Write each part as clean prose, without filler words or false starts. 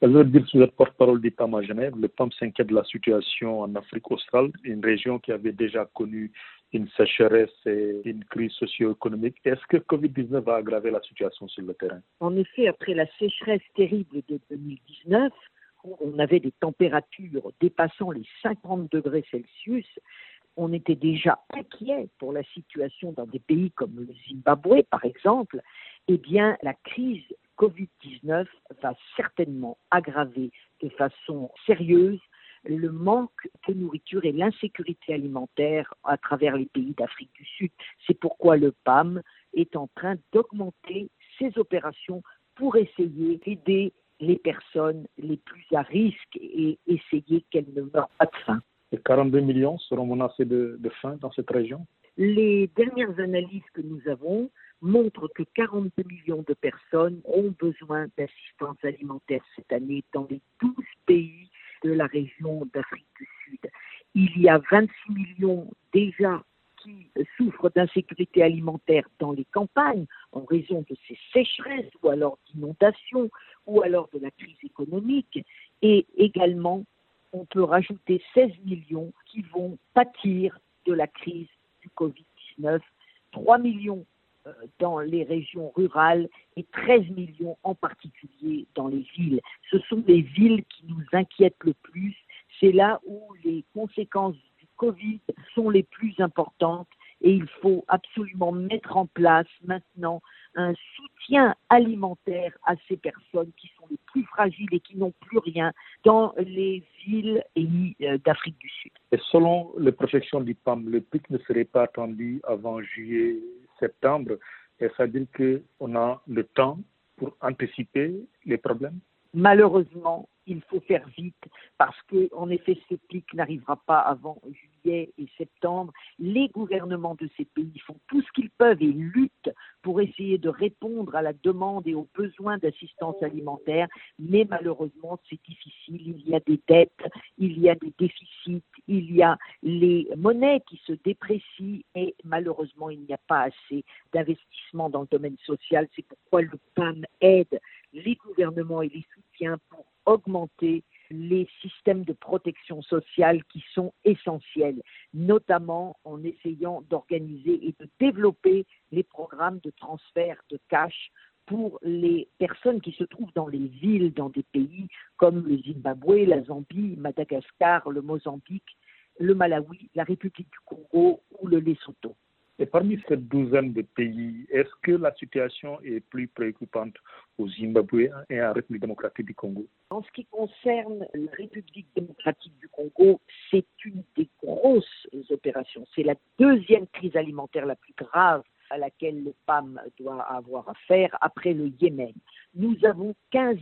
Alors, dire sous le porte-parole du PAM à Genève, le PAM s'inquiète de la situation en Afrique australe, une région qui avait déjà connu une sécheresse et une crise socio-économique. Est-ce que Covid-19 va aggraver la situation sur le terrain? En effet, après la sécheresse terrible de 2019, où on avait des températures dépassant les 50 degrés Celsius, on était déjà inquiet pour la situation dans des pays comme le Zimbabwe, par exemple. Eh bien, la crise Covid-19 va certainement aggraver de façon sérieuse le manque de nourriture et l'insécurité alimentaire à travers les pays d'Afrique du Sud. C'est pourquoi le PAM est en train d'augmenter ses opérations pour essayer d'aider les personnes les plus à risque et essayer qu'elles ne meurent pas de faim. Et 42 millions seront menacés de faim dans cette région? Les dernières analyses que nous avons montrent que 42 millions de personnes ont besoin d'assistance alimentaire cette année dans les 12 pays de la région d'Afrique du Sud. Il y a 26 millions déjà qui souffrent d'insécurité alimentaire dans les campagnes en raison de ces sécheresses ou alors d'inondations ou alors de la crise économique. Et également, on peut rajouter 16 millions qui vont pâtir de la crise du Covid-19, 3 millions dans les régions rurales et 13 millions en particulier dans les villes. Ce sont les villes qui nous inquiètent le plus. C'est là où les conséquences du Covid sont les plus importantes et il faut absolument mettre en place maintenant un soutien alimentaire à ces personnes qui sont les plus fragiles et qui n'ont plus rien dans les villes et d'Afrique du Sud. Et selon les projections du PAM, le pic ne serait pas attendu avant juillet-septembre. Et ça veut dire qu'on a le temps pour anticiper les problèmes? Malheureusement, il faut faire vite parce que, en effet, ce pic n'arrivera pas avant juillet et septembre. Les gouvernements de ces pays font tout ce qu'ils peuvent et luttent pour essayer de répondre à la demande et aux besoins d'assistance alimentaire, mais malheureusement, c'est difficile. Il y a des dettes, il y a des déficits, il y a les monnaies qui se déprécient et malheureusement, il n'y a pas assez d'investissement dans le domaine social. C'est pourquoi le PAM aide les gouvernements et les soutiens pour augmenter les systèmes de protection sociale qui sont essentiels, notamment en essayant d'organiser et de développer les programmes de transfert de cash pour les personnes qui se trouvent dans les villes, dans des pays comme le Zimbabwe, la Zambie, Madagascar, le Mozambique, le Malawi, la République du Congo ou le Lesotho. Et parmi cette douzaine de pays, est-ce que la situation est plus préoccupante au Zimbabwe et en République démocratique du Congo? En ce qui concerne la République démocratique du Congo, c'est une des grosses opérations. C'est la deuxième crise alimentaire la plus grave à laquelle le PAM doit avoir affaire après le Yémen. Nous avons 15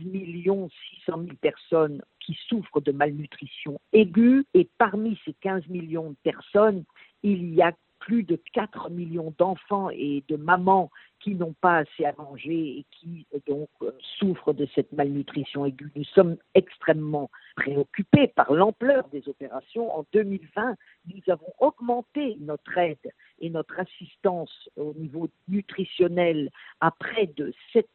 600 000 personnes qui souffrent de malnutrition aiguë et parmi ces 15 millions de personnes, il y a plus de 4 millions d'enfants et de mamans qui n'ont pas assez à manger et qui donc souffrent de cette malnutrition aiguë. Nous sommes extrêmement préoccupés par l'ampleur des opérations. En 2020, nous avons augmenté notre aide et notre assistance au niveau nutritionnel à près de 7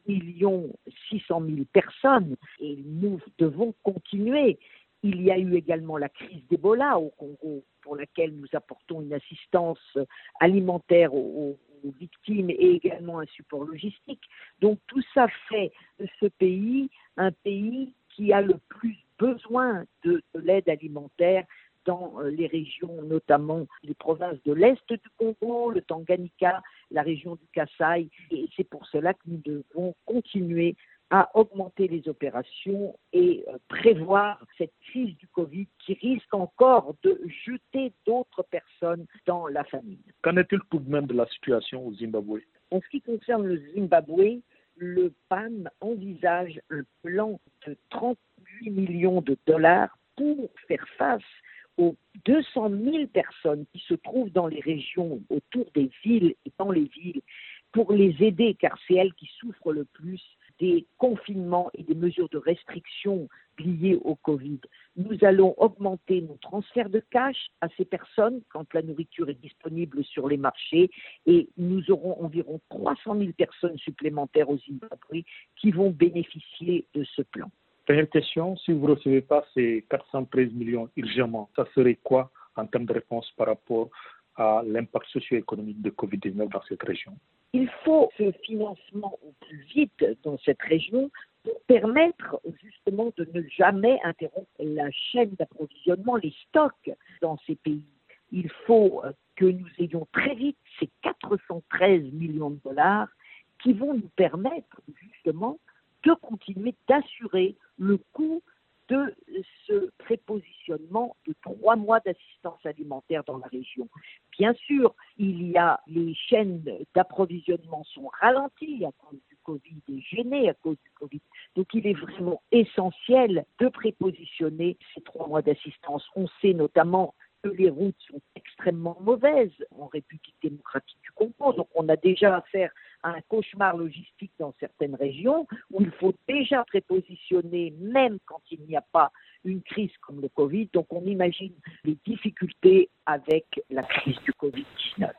600 000 personnes et nous devons continuer. Il y a eu également la crise d'Ebola au Congo, pour laquelle nous apportons une assistance alimentaire aux victimes et également un support logistique. Donc tout ça fait de ce pays un pays qui a le plus besoin de l'aide alimentaire dans les régions, notamment les provinces de l'Est du Congo, le Tanganyika, la région du Kasaï. Et c'est pour cela que nous devons continuer à augmenter les opérations et prévoir cette crise du Covid qui risque encore de jeter d'autres personnes dans la famine. Qu'en est-il tout de même de la situation au Zimbabwe? En ce qui concerne le Zimbabwe, le PAM envisage un plan de 38 millions de dollars pour faire face aux 200 000 personnes qui se trouvent dans les régions autour des villes et dans les villes pour les aider car c'est elles qui souffrent le plus des confinements et des mesures de restriction liées au Covid. Nous allons augmenter nos transferts de cash à ces personnes quand la nourriture est disponible sur les marchés et nous aurons environ 300 000 personnes supplémentaires au Zimbabwe qui vont bénéficier de ce plan. Première question, si vous ne recevez pas ces 413 millions urgemment, ça serait quoi en termes de réponse par rapport à l'impact socio-économique de Covid-19 dans cette région? Il faut ce financement au plus vite dans cette région pour permettre justement de ne jamais interrompre la chaîne d'approvisionnement, les stocks dans ces pays. Il faut que nous ayons très vite ces 413 millions de dollars qui vont nous permettre justement de continuer d'assurer le coût de ce prépositionnement de 3 mois d'assistance alimentaire dans la région. Bien sûr, les chaînes d'approvisionnement sont ralenties à cause du Covid et gênées à cause du Covid. Donc il est vraiment essentiel de prépositionner ces 3 mois d'assistance. On sait notamment que les routes sont extrêmement mauvaises en République démocratique du Congo. Donc on a déjà affaire à un cauchemar logistique dans certaines régions où il faut déjà prépositionner même quand il n'y a pas une crise comme le Covid. Donc on imagine les difficultés avec la crise du Covid-19.